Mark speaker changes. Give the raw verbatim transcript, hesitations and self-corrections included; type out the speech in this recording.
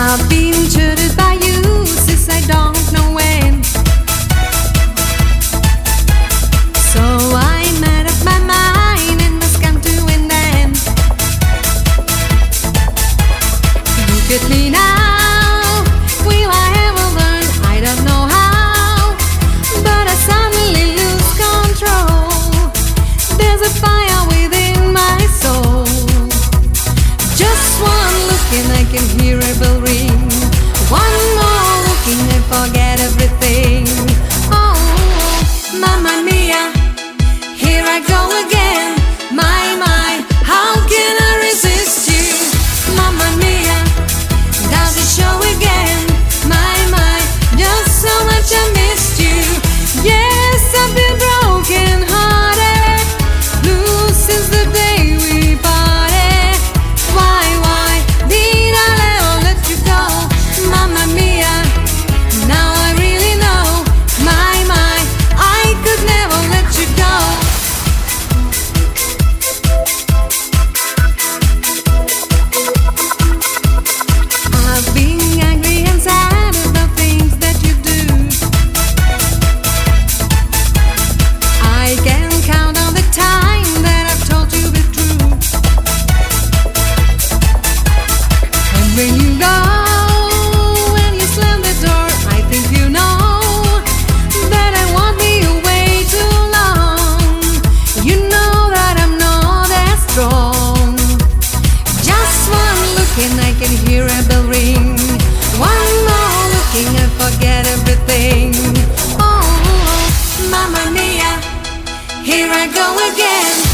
Speaker 1: I've been cheated by you since I don't know when. So I made up my mind and must come to an end. Look at me now, will I ever learn? I don't know how, but I suddenly lose control. There's a fire within my soul. Just one look and I can hear a bell ring. One more looking and forget everything. Oh, mamma mia, here I go again. My, my, how can I resist you? Mamma mia, does it show again? My, my, just so much I missed you. Yes, I've been broken hearted, blue since the day we parted. Why, why did I ever let you go? Mamma mia, now I really know. My, my, I could never let you go. I've been angry and sad at the things that you do. I can count on the time that I've told you the truth. And when you go, when you slam the door, I think you know that I won't be away too long. You know that I'm not as strong. Just one look and I can hear a bell ring. One more looking and forget everything. Oh, mamma mia, here I go again.